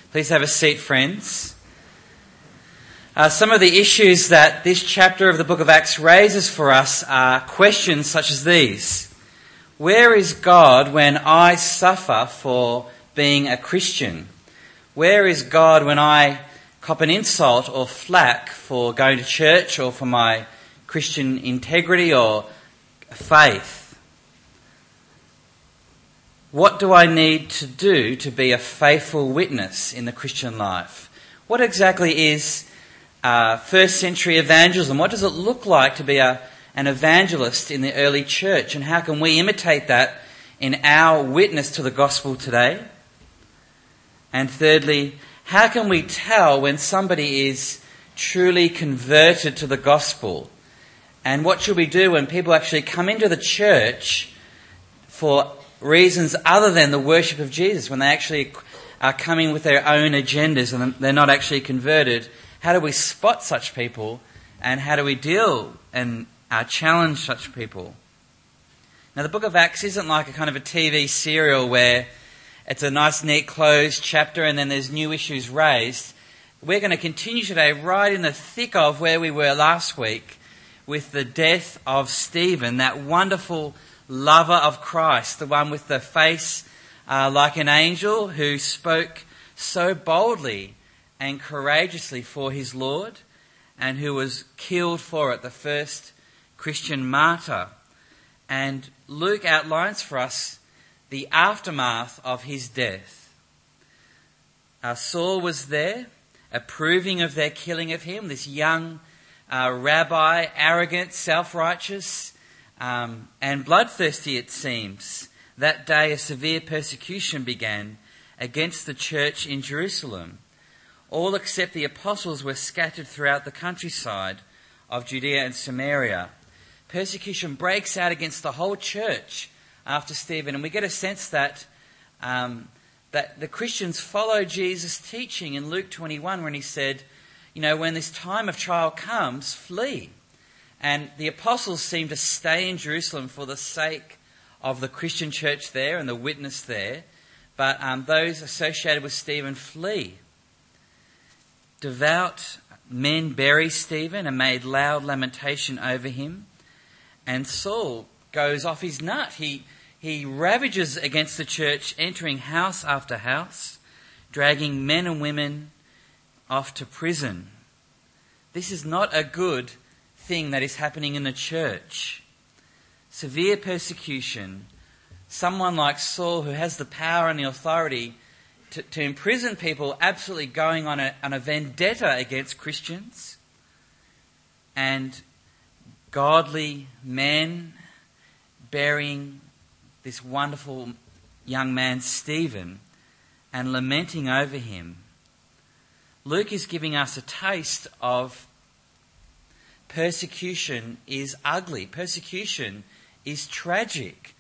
Please have a seat, friends. Some of the issues that this chapter of the book of Acts raises for us are questions such as these. Where is God when I suffer for being a Christian? Where is God when I cop an insult or flack for going to church or for my Christian integrity or faith? What do I need to do to be a faithful witness in the Christian life? What exactly is first century evangelism? What does it look like to be an evangelist in the early church? And how can we imitate that in our witness to the gospel today? And thirdly, how can we tell when somebody is truly converted to the gospel? And what should we do when people actually come into the church for reasons other than the worship of Jesus, when they actually are coming with their own agendas and they're not actually converted? How do we spot such people, and how do we deal and challenge such people? Now, the book of Acts isn't like a kind of a TV serial where it's a nice, neat, closed chapter and then there's new issues raised. We're going to continue today right in the thick of where we were last week with the death of Stephen, that wonderful lover of Christ, the one with the face like an angel who spoke so boldly and courageously for his Lord, and who was killed for it, the first Christian martyr. And Luke outlines for us the aftermath of his death. Saul was there, approving of their killing of him, this young rabbi, arrogant, self-righteous, and bloodthirsty, it seems. That day a severe persecution began against the church in Jerusalem. All except the apostles were scattered throughout the countryside of Judea and Samaria. Persecution breaks out against the whole church after Stephen, and we get a sense that that the Christians follow Jesus' teaching in Luke 21 when he said, when this time of trial comes, flee. And the apostles seem to stay in Jerusalem for the sake of the Christian church there and the witness there. But those associated with Stephen flee. Devout men bury Stephen and made loud lamentation over him. And Saul goes off his nut. He ravages against the church, entering house after house, dragging men and women off to prison. This is not a good thing that is happening in the church. Severe persecution. Someone like Saul, who has the power and the authority to imprison people, absolutely going on a vendetta against Christians. And godly men burying this wonderful young man Stephen and lamenting over him. Luke is giving us a taste of persecution is ugly. Persecution is tragic.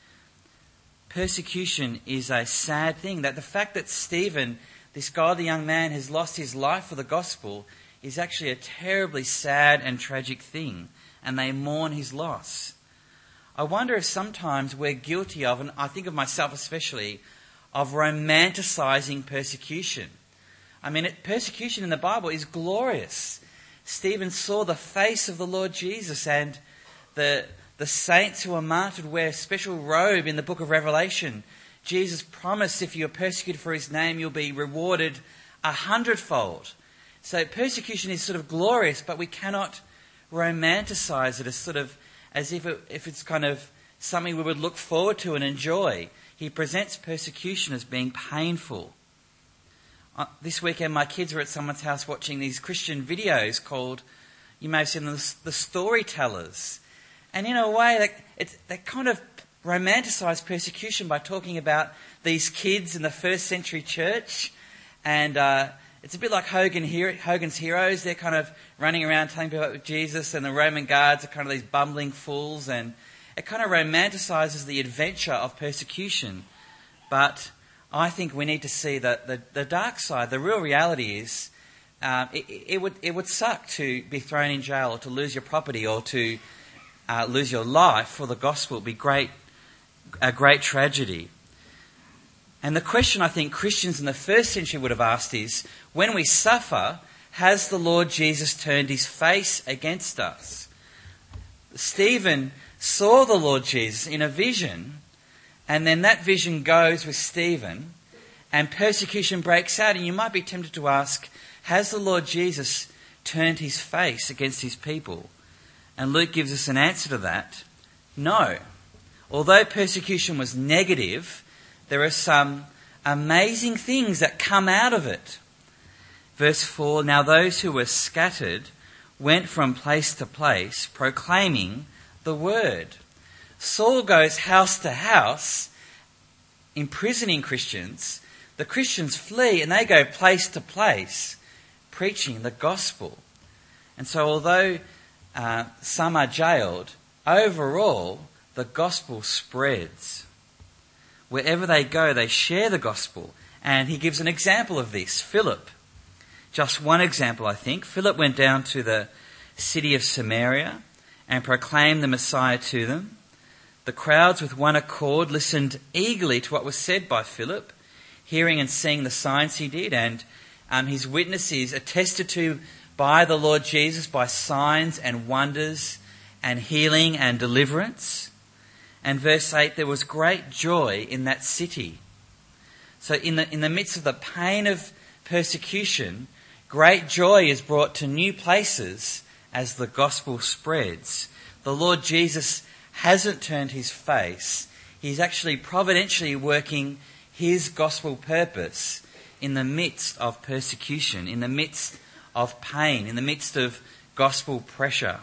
Persecution is a sad thing. That the fact that Stephen, this godly young man, has lost his life for the gospel is actually a terribly sad and tragic thing, and they mourn his loss. I wonder if sometimes we're guilty of, and I think of myself especially, of romanticising persecution. I mean, persecution in the Bible is glorious. Stephen saw the face of the Lord Jesus, and the saints who are martyred wear a special robe in the book of Revelation. Jesus promised if you're persecuted for his name, you'll be rewarded 100-fold. So persecution is sort of glorious, but we cannot romanticize it as if it's kind of something we would look forward to and enjoy. He presents persecution as being painful. This weekend, my kids were at someone's house watching these Christian videos called, you may have seen them, the Storytellers. And in a way, they kind of romanticise persecution by talking about these kids in the first century church. And it's a bit like Hogan's Heroes. They're kind of running around telling people about Jesus, and the Roman guards are kind of these bumbling fools. And it kind of romanticises the adventure of persecution. But I think we need to see the dark side. The real reality is it would suck to be thrown in jail, or to lose your property, or to lose your life for the gospel. It would be a great tragedy. And the question I think Christians in the first century would have asked is, when we suffer, has the Lord Jesus turned his face against us? Stephen saw the Lord Jesus in a vision, and then that vision goes with Stephen, and persecution breaks out. And you might be tempted to ask, has the Lord Jesus turned his face against his people? And Luke gives us an answer to that. No. Although persecution was negative, there are some amazing things that come out of it. Verse 4, now those who were scattered went from place to place, proclaiming the word. Saul goes house to house, imprisoning Christians. The Christians flee and they go place to place, preaching the gospel. And so although some are jailed, overall the gospel spreads. Wherever they go, they share the gospel. And he gives an example of this. Philip. Just one example, I think. Philip went down to the city of Samaria and proclaimed the Messiah to them. The crowds with one accord listened eagerly to what was said by Philip, hearing and seeing the signs he did, and his witnesses attested to by the Lord Jesus by signs and wonders and healing and deliverance. And verse 8, there was great joy in that city. So in the midst of the pain of persecution, great joy is brought to new places as the gospel spreads. The Lord Jesus hasn't turned his face. He's actually providentially working his gospel purpose in the midst of persecution, in the midst of pain, in the midst of gospel pressure.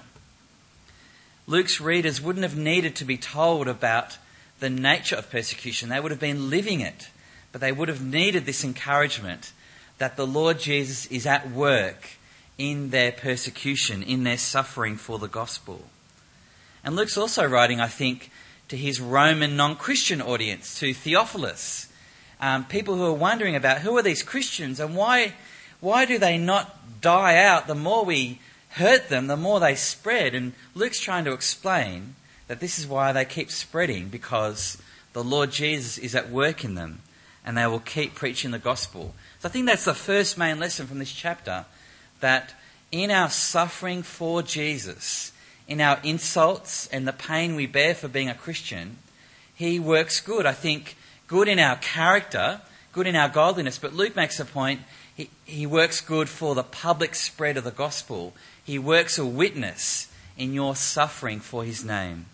Luke's readers wouldn't have needed to be told about the nature of persecution. They would have been living it. But they would have needed this encouragement that the Lord Jesus is at work in their persecution, in their suffering for the gospel. And Luke's also writing, I think, to his Roman non-Christian audience, to Theophilus. People who are wondering about who are these Christians and why do they not die out? The more we hurt them, the more they spread. And Luke's trying to explain that this is why they keep spreading, because the Lord Jesus is at work in them and they will keep preaching the gospel. So I think that's the first main lesson from this chapter, that in our suffering for Jesus, in our insults and the pain we bear for being a Christian, he works good. I think good in our character, good in our godliness, but Luke makes a point, he works good for the public spread of the gospel. He works a witness in your suffering for his name.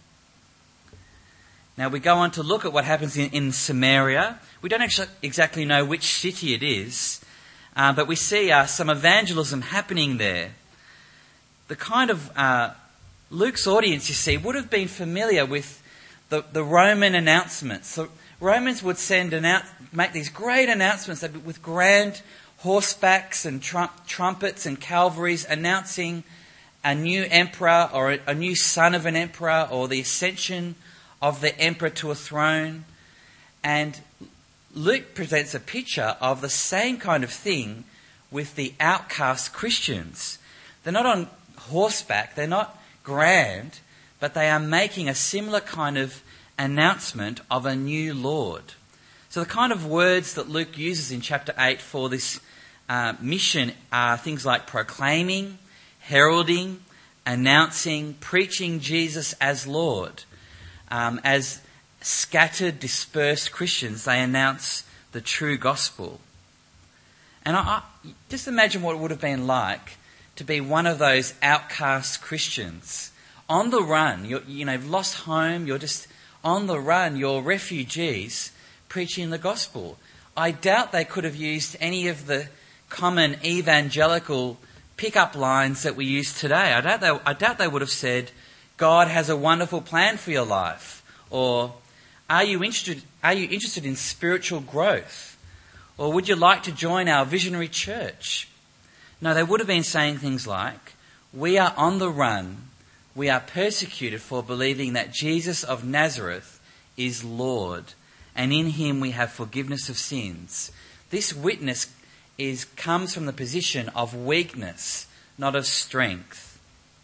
Now we go on to look at what happens in Samaria. We don't actually exactly know which city it is, but we see some evangelism happening there. The kind of Luke's audience, you see, would have been familiar with the Roman announcements. The Romans would make these great announcements with grand horsebacks and trumpets and cavalries announcing a new emperor or a new son of an emperor, or the ascension of the emperor to a throne. And Luke presents a picture of the same kind of thing with the outcast Christians. They're not on horseback, they're not grand, but they are making a similar kind of announcement of a new Lord. So the kind of words that Luke uses in chapter 8 for this mission are things like proclaiming, heralding, announcing, preaching Jesus as Lord. As scattered, dispersed Christians, they announce the true gospel. And I just imagine what it would have been like to be one of those outcast Christians on the run. You've lost home, you're just on the run, you're refugees preaching the gospel. I doubt they could have used any of the common evangelical pick-up lines that we use today. I doubt they would have said, God has a wonderful plan for your life, or are you interested in spiritual growth, or would you like to join our visionary church? No, they would have been saying things like, we are on the run, we are persecuted for believing that Jesus of Nazareth is Lord, and in him we have forgiveness of sins. This witness comes from the position of weakness, not of strength.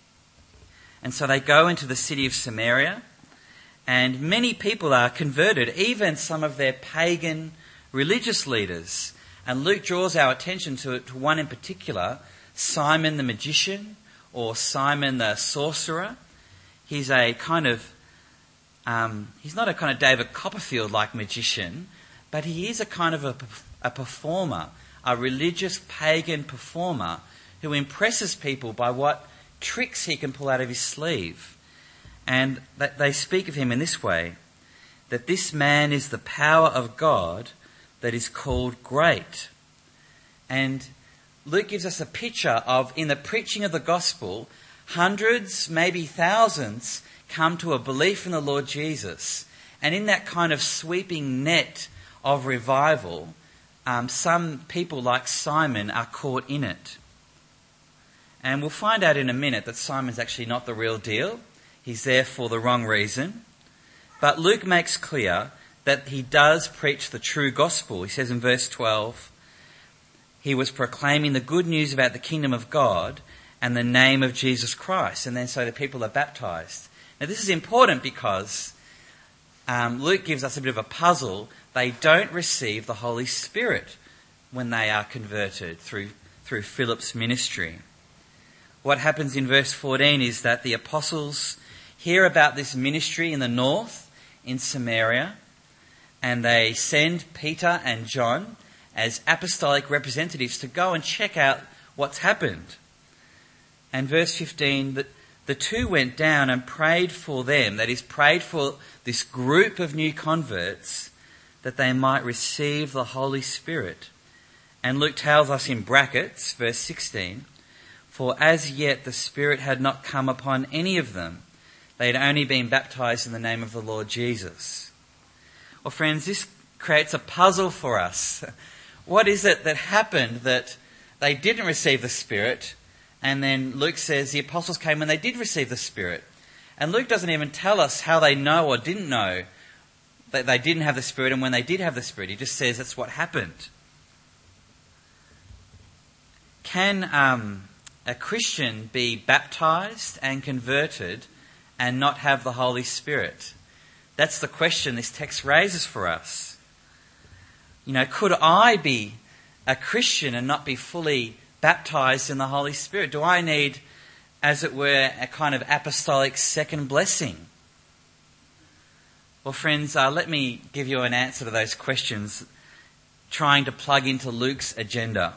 And so they go into the city of Samaria, and many people are converted. Even some of their pagan religious leaders. And Luke draws our attention to one in particular, Simon the magician, or Simon the sorcerer. He's a kind of, he's not a kind of David Copperfield-like magician, but he is a kind of a performer, a religious pagan performer who impresses people by what tricks he can pull out of his sleeve. And they speak of him in this way, that this man is the power of God that is called great. And Luke gives us a picture of, in the preaching of the gospel, hundreds, maybe thousands, come to a belief in the Lord Jesus. And in that kind of sweeping net of revival, some people like Simon are caught in it. And we'll find out in a minute that Simon's actually not the real deal. He's there for the wrong reason. But Luke makes clear that he does preach the true gospel. He says in verse 12, he was proclaiming the good news about the kingdom of God and the name of Jesus Christ. And then so the people are baptized. Now this is important because Luke gives us a bit of a puzzle. They don't receive the Holy Spirit when they are converted through Philip's ministry. What happens in verse 14 is that the apostles hear about this ministry in the north, in Samaria, and they send Peter and John as apostolic representatives to go and check out what's happened. And verse 15, that the two went down and prayed for them, that is, prayed for this group of new converts, that they might receive the Holy Spirit. And Luke tells us in brackets, verse 16, for as yet the Spirit had not come upon any of them. They had only been baptized in the name of the Lord Jesus. Well, friends, this creates a puzzle for us. What is it that happened that they didn't receive the Spirit? And then Luke says the apostles came when they did receive the Spirit. And Luke doesn't even tell us how they know or didn't know that they didn't have the Spirit and when they did have the Spirit. He just says that's what happened. Can a Christian be baptized and converted and not have the Holy Spirit? That's the question this text raises for us. You know, could I be a Christian and not be fully baptized in the Holy Spirit? Do I need, as it were, a kind of apostolic second blessing? Well, friends, let me give you an answer to those questions, trying to plug into Luke's agenda.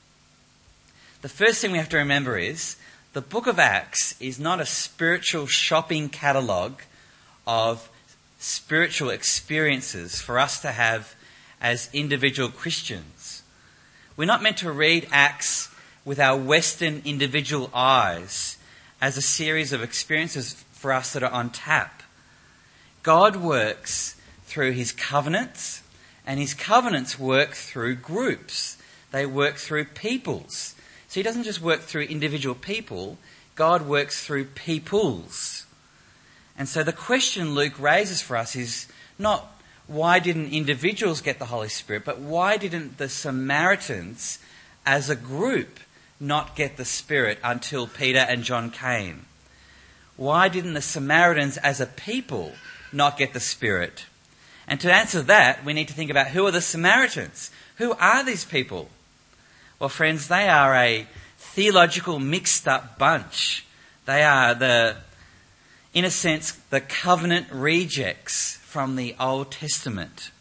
The first thing we have to remember is the book of Acts is not a spiritual shopping catalogue of spiritual experiences for us to have as individual Christians. We're not meant to read Acts with our Western individual eyes as a series of experiences for us that are on tap. God works through his covenants, and his covenants work through groups. They work through peoples. So he doesn't just work through individual people, God works through peoples. And so the question Luke raises for us is not why didn't individuals get the Holy Spirit, but why didn't the Samaritans as a group not get the Spirit until Peter and John came? Why didn't the Samaritans as a people not get the Spirit? And to answer that, we need to think about who are the Samaritans? Who are these people? Well, friends, they are a theological mixed up bunch. They are in a sense, the covenant rejects from the Old Testament.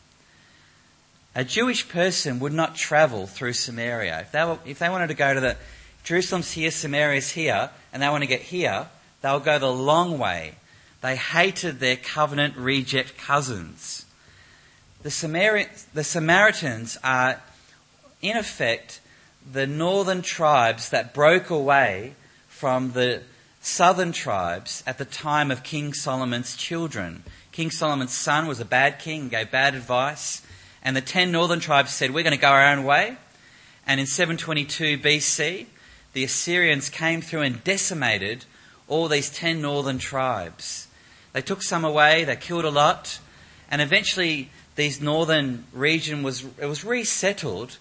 A Jewish person would not travel through Samaria. If they wanted to go to Jerusalem's here, Samaria's here, and they want to get here, they'll go the long way. They hated their covenant reject cousins. The Samaritans are, in effect, the northern tribes that broke away from the southern tribes at the time of King Solomon's children. King Solomon's son was a bad king, gave bad advice, and the 10 northern tribes said, we're going to go our own way. And in 722 BC, the Assyrians came through and decimated all these 10 northern tribes. They took some away, they killed a lot, and eventually this northern region was resettled.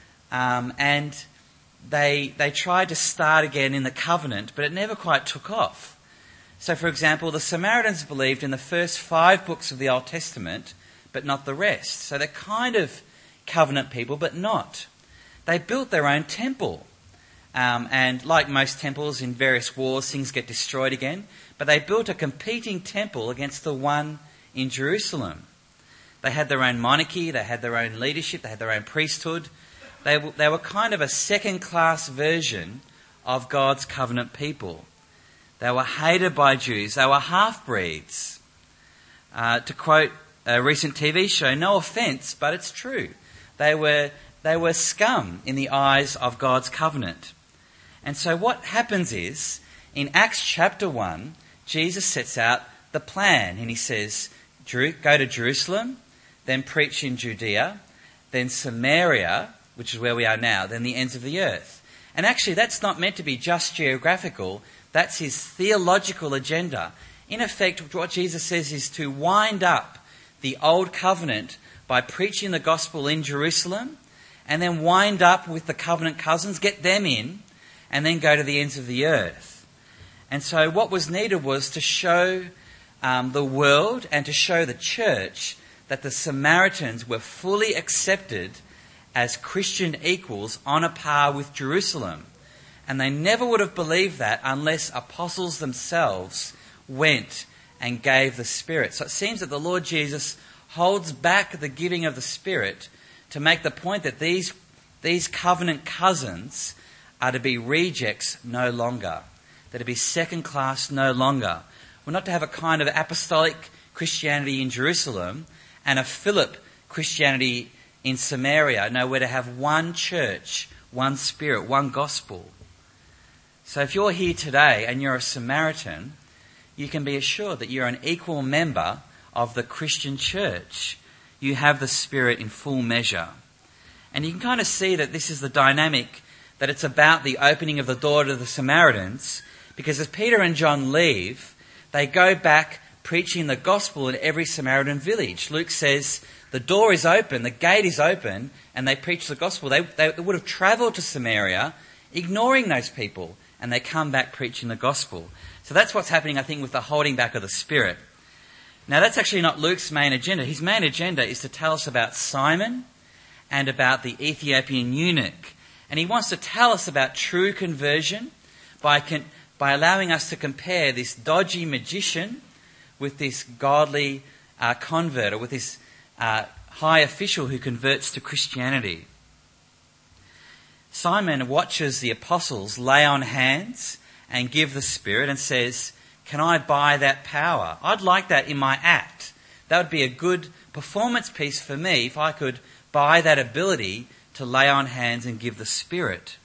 And they tried to start again in the covenant, but it never quite took off. So, for example, the Samaritans believed in the first 5 books of the Old Testament, but not the rest. So they're kind of covenant people, but not. They built their own temple. And like most temples in various wars, things get destroyed again. But they built a competing temple against the one in Jerusalem. They had their own monarchy, they had their own leadership, they had their own priesthood. They were kind of a second-class version of God's covenant people. They were hated by Jews. They were half-breeds. To quote a recent TV show, no offence, but it's true. They were scum in the eyes of God's covenant. And so what happens is, in Acts chapter 1, Jesus sets out the plan. And he says, go to Jerusalem, then preach in Judea, then Samaria, which is where we are now, then the ends of the earth. And actually, that's not meant to be just geographical. That's his theological agenda. In effect, what Jesus says is to wind up the old covenant by preaching the gospel in Jerusalem, and then wind up with the covenant cousins, get them in, and then go to the ends of the earth. And so what was needed was to show the world and to show the church that the Samaritans were fully accepted as Christian equals on a par with Jerusalem. And they never would have believed that unless apostles themselves went and gave the Spirit. So it seems that the Lord Jesus holds back the giving of the Spirit to make the point that these covenant cousins are to be rejects no longer. They're to be second class no longer. We're not to have a kind of apostolic Christianity in Jerusalem and a Philip Christianity in Samaria. No, we're to have one church, one Spirit, one gospel. So if you're here today and you're a Samaritan, you can be assured that you're an equal member of the Christian church. You have the Spirit in full measure. And you can kind of see that this is the dynamic, that it's about the opening of the door to the Samaritans, because as Peter and John leave, they go back preaching the gospel in every Samaritan village. Luke says the door is open, the gate is open, and they preach the gospel. They would have travelled to Samaria, ignoring those people, and they come back preaching the gospel. So that's what's happening, I think, with the holding back of the Spirit. Now, that's actually not Luke's main agenda. His main agenda is to tell us about Simon and about the Ethiopian eunuch. And he wants to tell us about true conversion by allowing us to compare this dodgy magician with this godly convert, or with this high official who converts to Christianity. Simon watches the apostles lay on hands and give the Spirit and says, "Can I buy that power? I'd like that in my act. That would be a good performance piece for me if I could buy that ability to lay on hands and give the Spirit."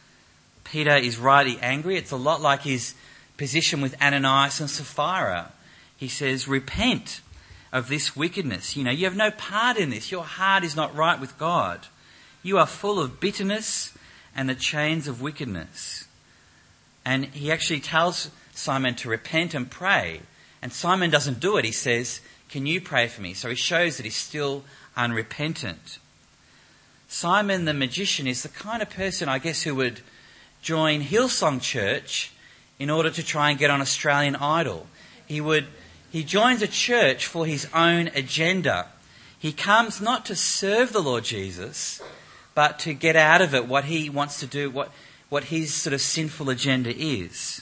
Peter is rightly angry. It's a lot like his position with Ananias and Sapphira. He says, "Repent of this wickedness. You have no part in this. Your heart is not right with God. You are full of bitterness and the chains of wickedness." And he actually tells Simon to repent and pray. And Simon doesn't do it. He says, "Can you pray for me?" So he shows that he's still unrepentant. Simon the magician is the kind of person, I guess, who would join Hillsong Church in order to try and get on Australian Idol. He joins a church for his own agenda. He comes not to serve the Lord Jesus, but to get out of it what he wants to do, what his sort of sinful agenda is.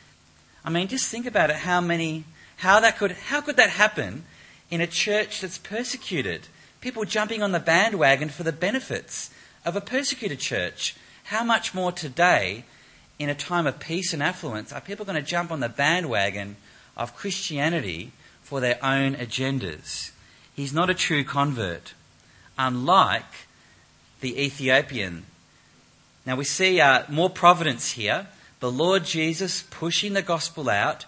I mean, just think about it. How could that happen in a church that's persecuted? People jumping on the bandwagon for the benefits of a persecuted church. How much more today, in a time of peace and affluence, are people going to jump on the bandwagon of Christianity for their own agendas? He's not a true convert, unlike the Ethiopian. Now we see more providence here. The Lord Jesus pushing the gospel out.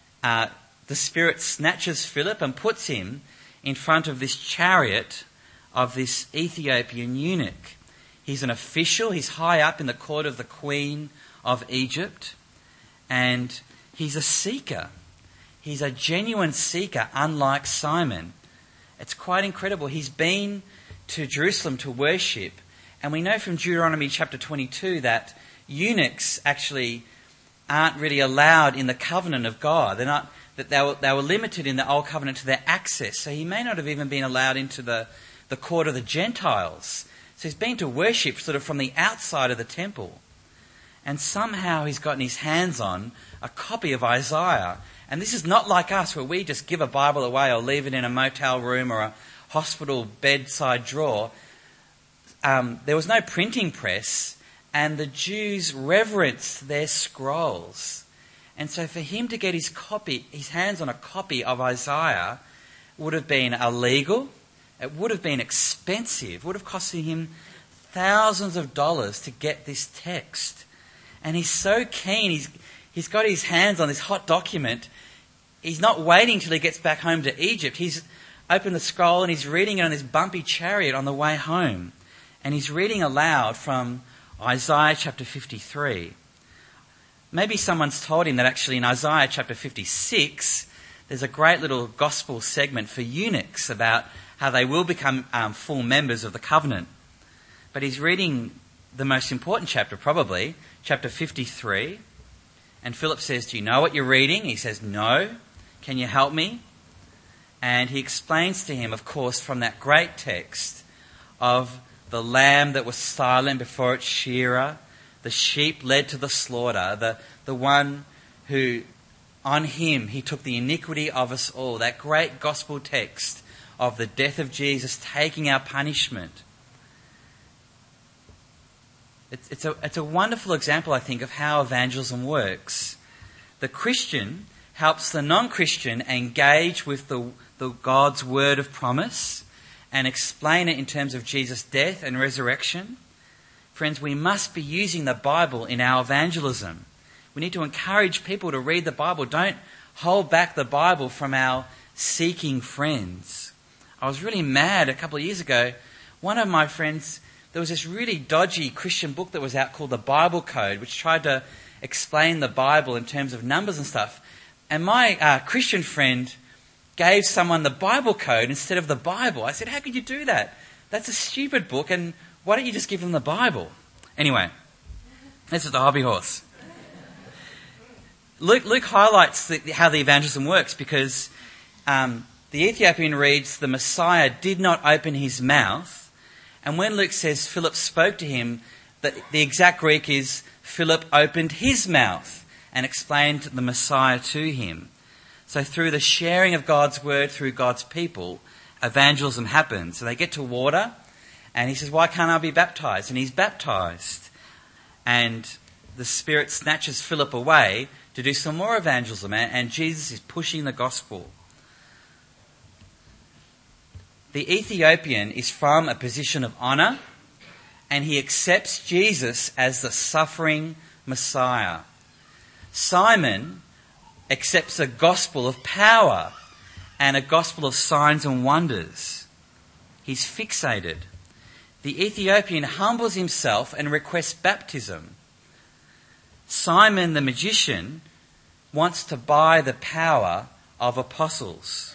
The Spirit snatches Philip and puts him in front of this chariot of this Ethiopian eunuch. He's an official. He's high up in the court of the Queen of Egypt. And he's a seeker. He's a genuine seeker, unlike Simon. It's quite incredible. He's been to Jerusalem to worship. And we know from Deuteronomy chapter 22 that eunuchs actually aren't really allowed in the covenant of God. They were limited in the Old Covenant to their access. So he may not have even been allowed into the the court of the Gentiles. So he's been to worship sort of from the outside of the temple. And somehow he's gotten his hands on a copy of Isaiah. And this is not like us, where we just give a Bible away or leave it in a motel room or a hospital bedside drawer. There was no printing press, and the Jews reverenced their scrolls. And so for him to get his hands on a copy of Isaiah would have been illegal. It would have been expensive. It would have cost him thousands of dollars to get this text. And he's so keen. He's got his hands on this hot document. He's not waiting till he gets back home to Egypt. He's opened the scroll and he's reading it on this bumpy chariot on the way home. And he's reading aloud from Isaiah chapter 53. Maybe someone's told him that actually in Isaiah chapter 56, there's a great little gospel segment for eunuchs about how they will become full members of the covenant. But he's reading the most important chapter probably, chapter 53. And Philip says, "Do you know what you're reading?" He says, "No. Can you help me?" And he explains to him, of course, from that great text of the lamb that was silent before its shearer, the sheep led to the slaughter, the one who, on him, he took the iniquity of us all. That great gospel text of the death of Jesus taking our punishment. It's a wonderful example, I think, of how evangelism works. The Christian helps the non-Christian engage with the God's word of promise and explain it in terms of Jesus' death and resurrection. Friends, we must be using the Bible in our evangelism. We need to encourage people to read the Bible. Don't hold back the Bible from our seeking friends. I was really mad a couple of years ago. One of my friends, there was this really dodgy Christian book that was out called The Bible Code, which tried to explain the Bible in terms of numbers and stuff. And my Christian friend gave someone the Bible Code instead of the Bible. I said, "How could you do that? That's a stupid book, and why don't you just give them the Bible?" Anyway, this is the hobby horse. Luke highlights how the evangelism works because the Ethiopian reads, "The Messiah did not open his mouth." And when Luke says Philip spoke to him, the exact Greek is Philip opened his mouth and explained the Messiah to him. So through the sharing of God's word through God's people, evangelism happens. So they get to water and he says, "Why can't I be baptized?" And he's baptized. And the Spirit snatches Philip away to do some more evangelism. And Jesus is pushing the gospel. The Ethiopian is from a position of honour, and he accepts Jesus as the suffering Messiah. Simon accepts a gospel of power and a gospel of signs and wonders. He's fixated. The Ethiopian humbles himself and requests baptism. Simon the magician wants to buy the power of apostles.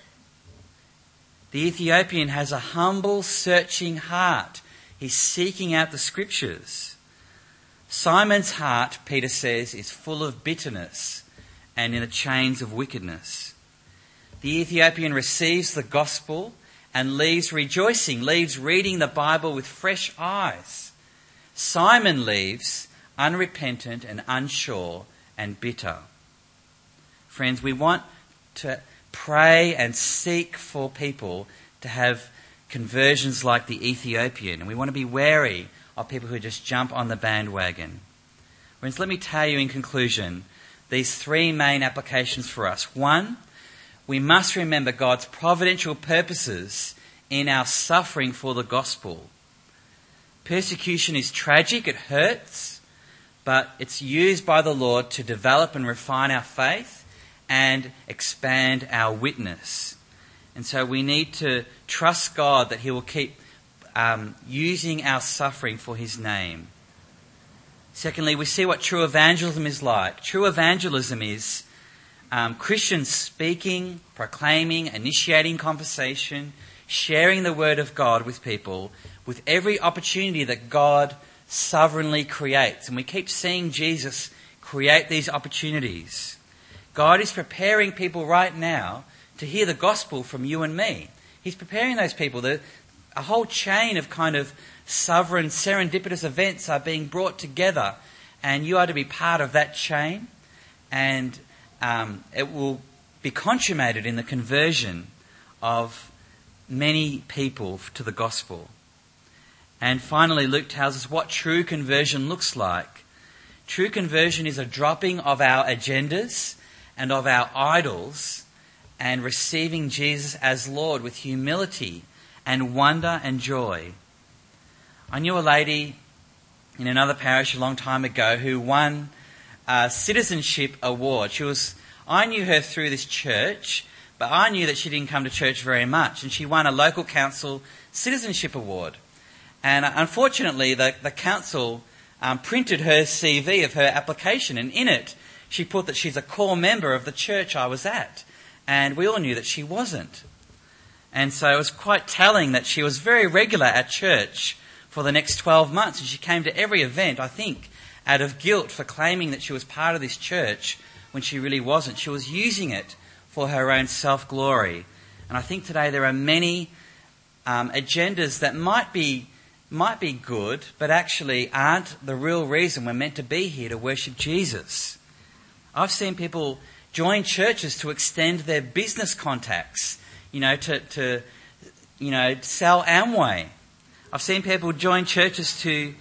The Ethiopian has a humble, searching heart. He's seeking out the scriptures. Simon's heart, Peter says, is full of bitterness and in the chains of wickedness. The Ethiopian receives the gospel and leaves rejoicing, leaves reading the Bible with fresh eyes. Simon leaves unrepentant and unsure and bitter. Friends, we want to pray and seek for people to have conversions like the Ethiopian. And we want to be wary of people who just jump on the bandwagon. Friends, let me tell you in conclusion these three main applications for us. One, we must remember God's providential purposes in our suffering for the gospel. Persecution is tragic, it hurts, but it's used by the Lord to develop and refine our faith and expand our witness. And so we need to trust God that he will keep using our suffering for his name. Secondly, we see what true evangelism is like. True evangelism is Christians speaking, proclaiming, initiating conversation, sharing the word of God with people with every opportunity that God sovereignly creates. And we keep seeing Jesus create these opportunities. God is preparing people right now to hear the gospel from you and me. He's preparing those people. a whole chain of kind of sovereign, serendipitous events are being brought together, and you are to be part of that chain, and it will be consummated in the conversion of many people to the gospel. And finally, Luke tells us what true conversion looks like. True conversion is a dropping of our agendas and of our idols and receiving Jesus as Lord with humility and wonder and joy. I knew a lady in another parish a long time ago who won a citizenship award. I knew her through this church, but I knew that she didn't come to church very much, and she won a local council citizenship award. And unfortunately, the council printed her CV of her application, and in it she put that she's a core member of the church I was at. And we all knew that she wasn't. And so it was quite telling that she was very regular at church for the next 12 months, and she came to every event, I think, out of guilt for claiming that she was part of this church when she really wasn't. She was using it for her own self-glory. And I think today there are many agendas that might be good, but actually aren't the real reason we're meant to be here, to worship Jesus. I've seen people join churches to extend their business contacts, to sell Amway. I've seen people join churches to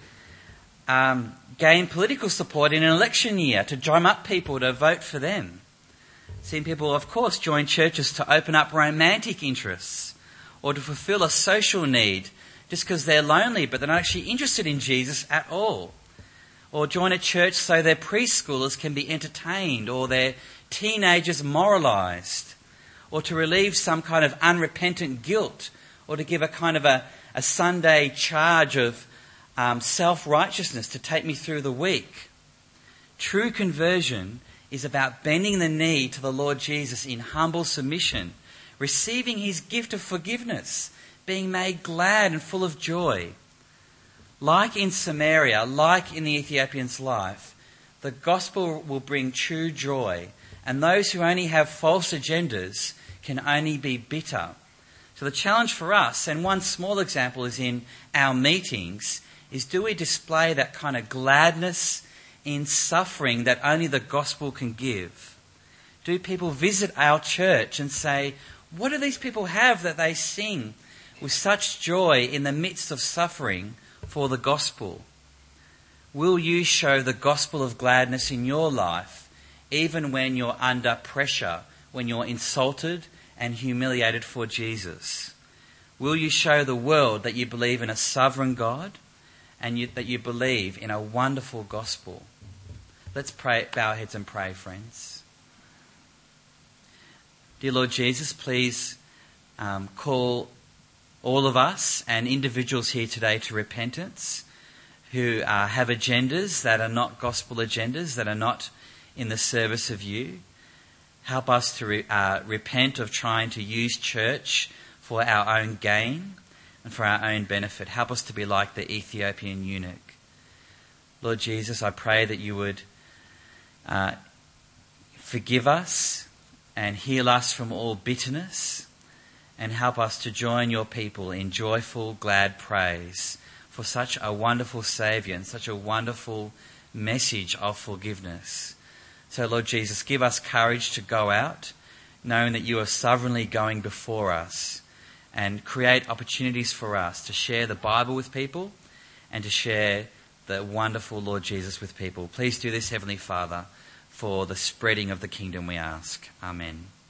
gain political support in an election year, to drum up people to vote for them. I've seen people, of course, join churches to open up romantic interests or to fulfill a social need just because they're lonely but they're not actually interested in Jesus at all. Or join a church so their preschoolers can be entertained or their teenagers moralised, or to relieve some kind of unrepentant guilt, or to give a kind of a Sunday charge of self-righteousness to take me through the week. True conversion is about bending the knee to the Lord Jesus in humble submission, receiving his gift of forgiveness, being made glad and full of joy. Like in Samaria, like in the Ethiopian's life, the gospel will bring true joy, and those who only have false agendas can only be bitter. So the challenge for us, and one small example is in our meetings, is do we display that kind of gladness in suffering that only the gospel can give? Do people visit our church and say, what do these people have that they sing with such joy in the midst of suffering for the gospel? Will you show the gospel of gladness in your life, even when you're under pressure, when you're insulted and humiliated for Jesus? Will you show the world that you believe in a sovereign God and that you believe in a wonderful gospel? Let's pray, bow our heads and pray, friends. Dear Lord Jesus, please call all of us and individuals here today to repentance who have agendas that are not gospel agendas, that are not in the service of you. Help us to repent of trying to use church for our own gain and for our own benefit. Help us to be like the Ethiopian eunuch. Lord Jesus, I pray that you would forgive us and heal us from all bitterness, and help us to join your people in joyful, glad praise for such a wonderful Saviour and such a wonderful message of forgiveness. So, Lord Jesus, give us courage to go out, knowing that you are sovereignly going before us, and create opportunities for us to share the Bible with people and to share the wonderful Lord Jesus with people. Please do this, Heavenly Father, for the spreading of the kingdom, we ask. Amen.